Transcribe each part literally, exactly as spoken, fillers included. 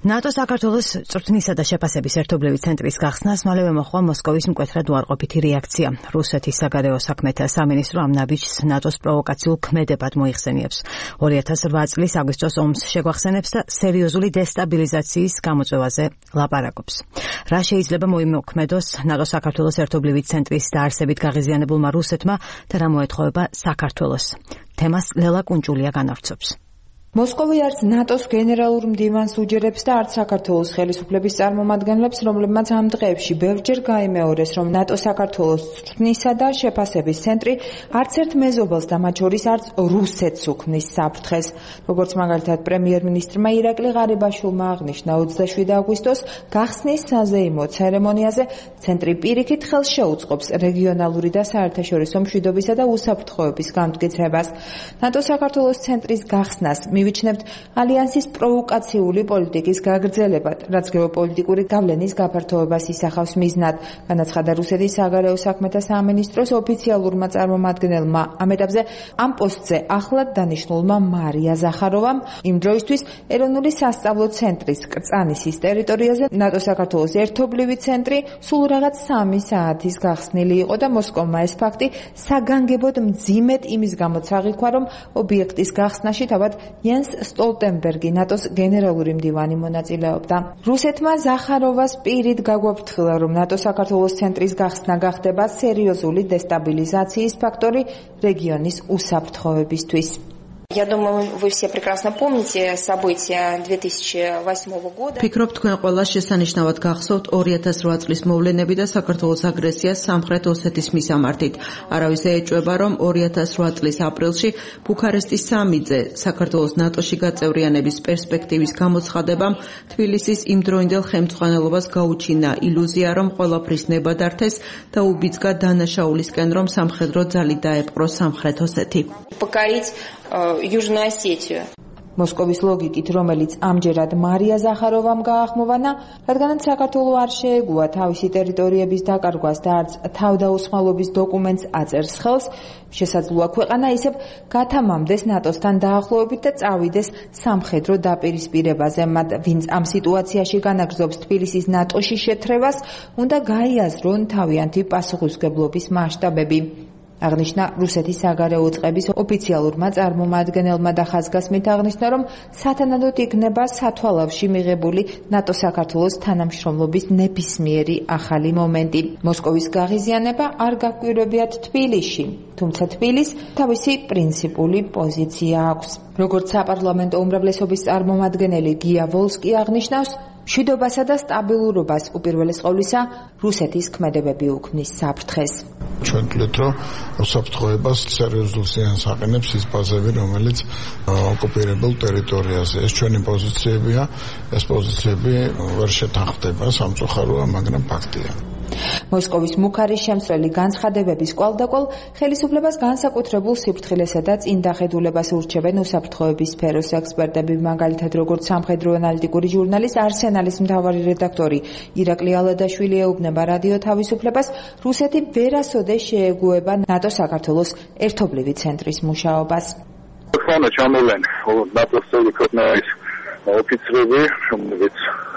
ნატო საქართველოს წვრთნისა და შეფასების ერთობლივი ცენტრის გახსნას მალევე მოჰყვა მოსკოვის მკვეთრად უარყოფითი რეაქცია. რუსეთის საგარეო საქმეთა სამინისტრო ამ ნაბიჯს ნატოს პროვოკაციულ ქმედებად მოიხსენიებს. ორი ათას რვა წლის აგვისტოს ომს შეგვახსენებს და სერიოზული დესტაბილიზაციის გამოწვევაზე ლაპარაკობს. რა შეიძლება მოიმოქმედოს ნატო საქართველოს ერთობლივი ცენტრის დაარსებით გაღიზიანებულმა რუსეთმა და რა მოეთხოვება საქართველოს. თემას ლელა კუნჭულია განავრცობს. მოსკოვი არც ნატოს გენერალურ მდივანს უჯერებს და არც საქართველოს ხელისუფლების წარმომადგენლებს, რომლებმაც ამ დღეებში ბევრჯერ გაიმეორეს, რომ ნატო საქართველოს წვრთნისა და შეფასების ცენტრი არც ერთ მეზობელს და მათ შორის არც რუსეთს უქმნის საფრთხეს. როგორც მაგალითად პრემიერ-მინისტრმა ირაკლი ღარიბაშვილმა აღნიშნა ოცდაშვიდი აგვისტოს გახსნის საზეიმო ცერემონიაზე, ცენტრი პირიქით ხელს შეუწყობს რეგიონალური და საერთაშორისო მშვიდობისა და უსაფრთხოების განმტკიცებას. ნატო საქართველოს ცენტრის გახსნას მივიჩნევთ ალიანსის პროვოკაციული პოლიტიკის გაგრძელებად, რაც გეოპოლიტიკური გავლენის გაფართოებას ისახავს მიზნად, განაცხადა რუსეთის საგარეო საქმეთა სამინისტროს ოფიციალურმა წარმომადგენელმა. ამ ეტაპზე ამ პოსტზე ახლად დანიშნულმა მარია ზახაროვამ იმ დროისთვის ეროვნული სასწავლო ცენტრის კრწანისის ტერიტორიაზე ნატო საქართველოს ერთობლივი ცენტრი სულ რაღაც სამი საათის გახსნილი იყო და მოსკოვმა ეს ფაქტი საგანგებოდ მძიმედ იმის გამო წაღიქვა, რომ ობიექტის გახსნაში თავად იანს სტოლტენბერგი ნატოს გენერალური მდივანი მონაწილეობდა. რუსეთმა ზახაროვას პირით გაგვაფრთხილა, რომ ნატო საქართველოს ცენტრის გახსნა გახდება სერიოზული დესტაბილიზაციის ფაქტორი რეგიონის უსაფრთხოებისთვის. Я думаю, вы все прекрасно помните события две тысячи восьмого года. Ფიქრობ თქვენ ყველა შესანიშნავად გახსოვთ ორი ათას რვა წლის მოვლენები და საქართველოს აგრესიას სამხრეთ ოსეთის მისამართით. არავის ეჭვება, რომ ორი ათას რვა წლის აპრილში ბუქარესტის სამიძე საქართველოს ნატოში გაწევრიანების პერსპექტივის გამოცხადებამ თბილისის იმდროინდელ ხელმძღვანელობას გაუჩინა ილუზია, რომ ყველაფრის ნება დართეს და უბიძგა დანაშაულისკენ, რომ სამხედრო ძალით დაეპყროს სამხრეთ ოსეთი. Покорить Южную Осетию. მოსკოვის ლოგიკით, რომელიც ამჯერად მარია ზახაროვამ გაახმოვანა, რადგანაც საქართველოს არ შეეგუა თავისი ტერიტორიების დაკარგვას და არც თავდაუსხმელობის დოკუმენტს აწერს ხელს, შესაძლოა ქვეყანა ისევ გათამამდეს ნატოსთან დაახლოებით და წავიდეს სამხედრო დაპირისპირებაზე. მათ, ვინც ამ სიტუაციაში განაგრძობს თბილისის ნატოში შეთრევას, უნდა გაიაზრონ თავიანთი პასუხისმგებლობის მასშტაბები. აღნიშნა რუსეთის საგარეო წყების ოფიციალურმა წარმომადგენელმა და ხაზგასმით აღნიშნა, რომ სათანადოდ იქნება სათვალავში მიღებული ნატო საქართველოს თანამშრომლობის ნებისმიერი ახალი მომენტი. მოსკოვის გაღიზიანება არ გაკვირვებიათ თბილისში, თუმცა თბილისს თავისი პრინციპული პოზიცია აქვს. როგორც საპარლამენტო უმრავლესობის წარმომადგენელი გია ვოლსკი აღნიშნავს, მშვიდობასა და სტაბილურობას უპირველეს ყოვლისა რუსეთის ქმედებები უქმნის საფრთხეს. ჩვენ ვთვლით, რომ უსაფრთხოებას სერიოზულ ზიანს აყენებს ის ბაზები, რომელიც ოკუპირებულ ტერიტორიაზე. ეს ჩვენი პოზიციებია, ეს პოზიციები ვერ შეთანხმდება, სამწუხაროა, მაგრამ ფაქტია. მოსკოვის მუქარის შემცვლელი განცხადებების კვალდაკვალ ხელისუფლებას განსაკუთრებულ სიფრთხილესა და წინდახედულებას ურჩევენ უსაფრთხოების სფეროს ექსპერტები, მაგალითად როგორც სამხედრო ანალიტიკური ჟურნალის არსენალის მთავარი რედაქტორი ირაკლი ალადაშვილი ეუბნება რადიო თავისუფლებას, რუსეთი ვერასოდეს შეეგუება ნატო საქართველოს ერთობლივი ცენტრის მუშაობას. ხანა ჩამოვენ ნატოს წევრი ქვეყნების ოფიცრები, რომელიც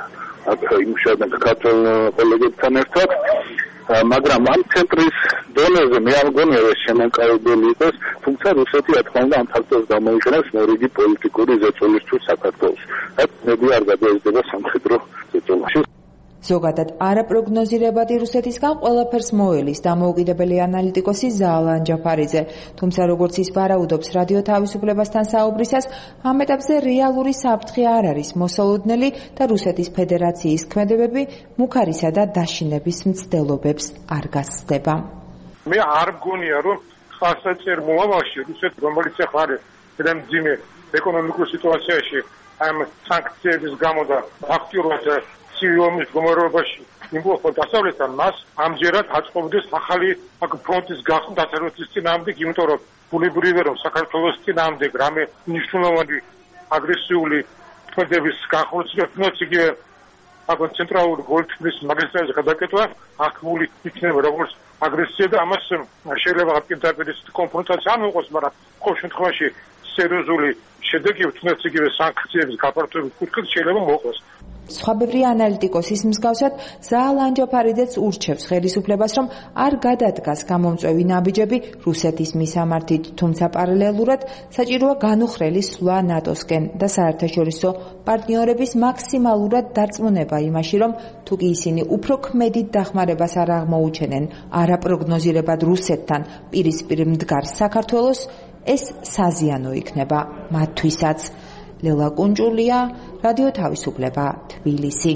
იმუშავებენ ქართულ კოლეგებთან ერთად, მაგრამ ამ ცენტრის დონეზე მე არ მგონია რომ შემოკავებელი იყოს, თუმცა რუსეთი რა თქმა უნდა ამ ფაქტორს გამოიყენებს მორიგი პოლიტიკური ზეწოლისთვის საქართველოს. რაც მედი არ გადაიზრდება სამხედრო ზეწოლაში. ზოგადად არაპროგნოზირებადი რუსეთისგან ყველაფერს მოელის დამოუკიდებელი ანალიტიკოსი ზალან ჯაფარიძე, თუმცა როგორც ის ვარაუდობს რადიო თავისუფლებასთან საუბრისას, ამ ეტაპზე რეალური საფრთხე არ არის მოსალოდნელი და რუსეთის ფედერაციის ქმედებები მუქარისა და დაშინების მცდელობებს არ გასცდება. მე არ მგონია რომ ხასაწერ მოავალში რუსეთი, რომელიც ახლა არის მძიმე ეკონომიკურ სიტუაციაში, ამ სანქციების გამო და აქტიურად ცივილის გომორობაში იმყოფა დასავლეთთან, მას ამჯერად აწყობდეს ახალი ფრონტის გახსნა დასავლეთის წინააღმდეგ, იმიტომ რომ ბუნებრივია რომ საქართველოს წინააღმდეგ რამე მნიშვნელოვანი აგრესიული თვედების განხორციელებას იგივე აგონ ცენტრალური გოლფის მაგისტრალის გადაკეთება აქტიური იქნება როგორც აგრესია და ამას შეიძლება პირდაპირ კონფრონტაცია არ მოყოს, მაგრამ ყოველ შემთხვევაში სერიოზული შედეგი თუნდაც იგივე სანქციების გაფართოების კუთხით შეიძლება მოყოს. სხვა ბევრი ანალიტიკოსის მსგავსად, ზაალ ლანჯაფარიძეც ურჩევს ხელისუფლებას, რომ არ გადადგას გამომწვევი ნაბიჯები რუსეთის მისამართით, თუმცა პარალელურად საჭიროა განუხრელი სვლა ნატოსკენ და საერთაშორისო პარტნიორების მაქსიმალურად დარწმუნება იმაში, რომ თუ კი ისინი უფრო ქმედით დახმარებას არ აღმოუჩენენ არაპროგნოზირებად რუსეთთან პირისპირ მდგარ საქართველოს, ეს საზიანო იქნება მათთვისაც. ლელა კუნჭულია, რადიო თავისუფლება, თბილისი.